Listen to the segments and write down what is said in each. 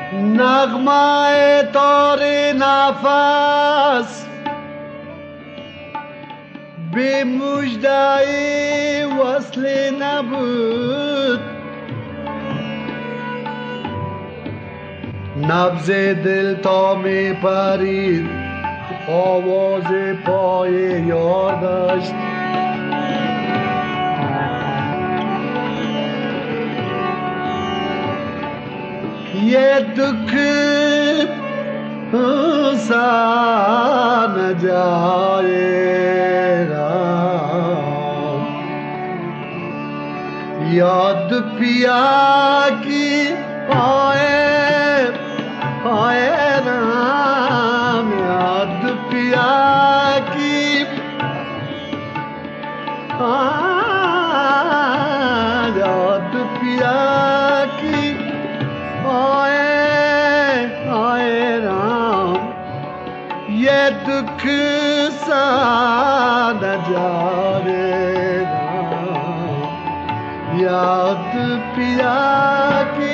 نغمه تار نفس به مژده وصل نبود، نبض دل تا می پرید آواز پای یار داشت. ये दुख सा न जाएगा, याद पिया की आए आए राम, याद पिया की याद पिया की आए राम, ये दुख सा न जाएगा, याद पिया की।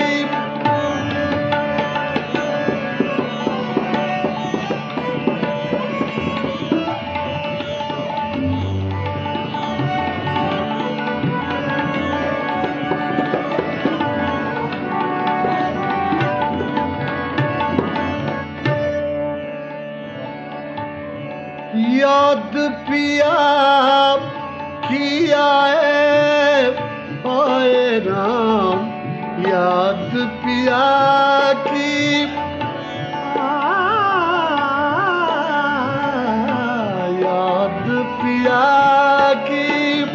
याद पिया किया आए राम, याद पिया की याद पिया की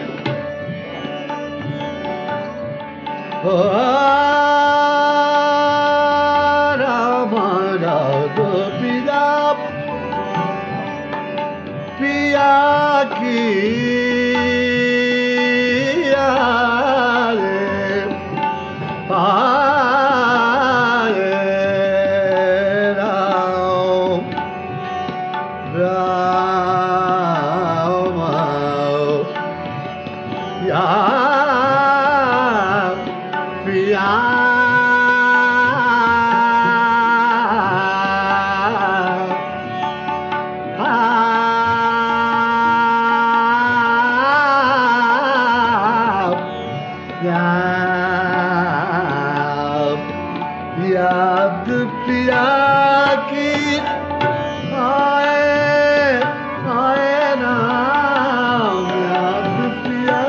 राम याद पिया पिया की राम राम या पिया याद पिया की आए आए राम, याद पिया।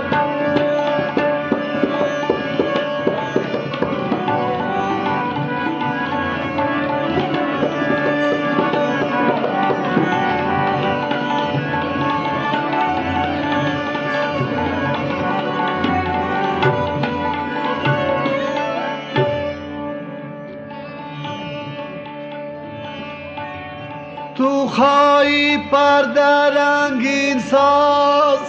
तू خواهی پرده رنگین ساز،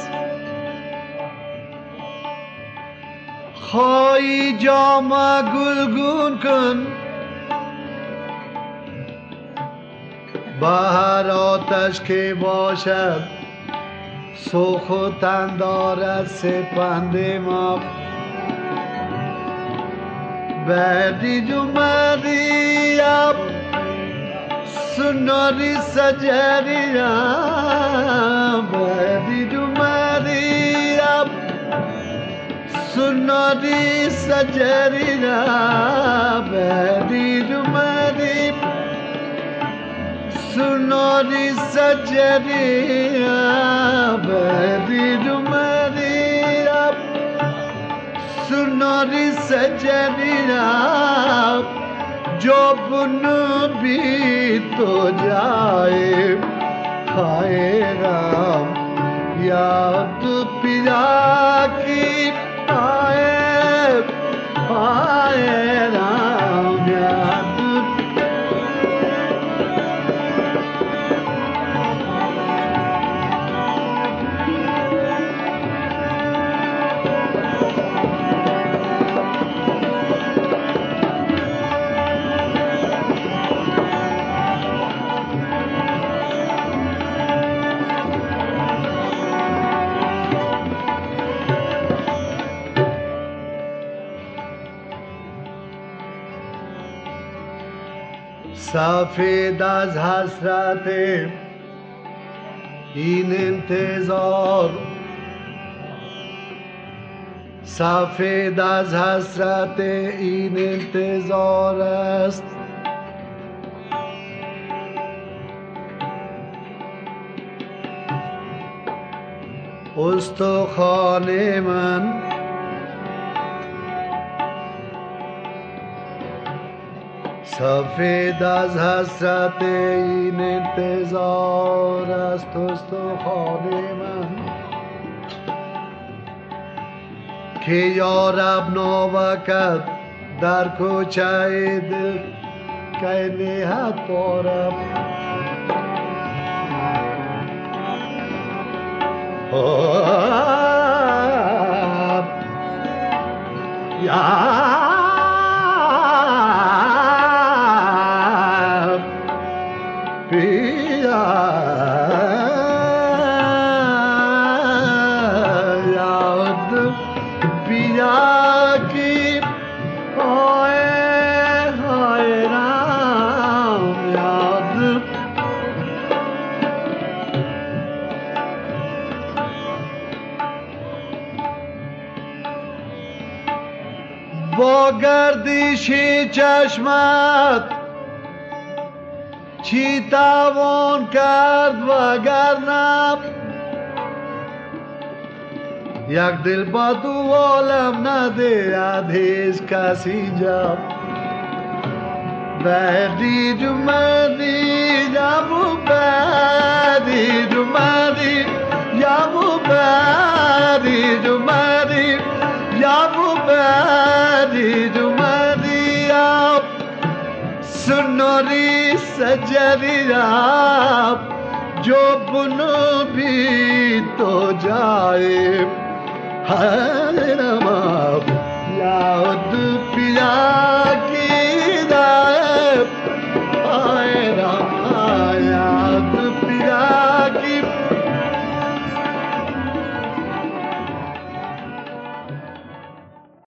خواهی جام گلگون کن، بهر آتش که باشد سوخ و تن دارد سپند ما. بعدی جو مریم سناری سجریم، بعدی جو مریم سناری سجریم، بعدی جو مریم سناری سجریم، بعدی جو مریم سناری سجریم. जब भी तो जाए खाए राम, याद पिया की आए आए राम, याद सफेद از حسرت این انتظار سفید از حسرت این انتظار است استخوان من سفید از حسرت این انتظار است استخوان من که یارب ناوکت در کوچه دل که نهت پارم با گردش چشمت چی توان کرد وگرنه یک دل با دو عالم ندهد هیچ کسی جب بعدی جمعی جمو بعدی جمعی جمو بعدی جمعی جمو بعدی جمعی سنوری سجری جو بنو بھی تو جائے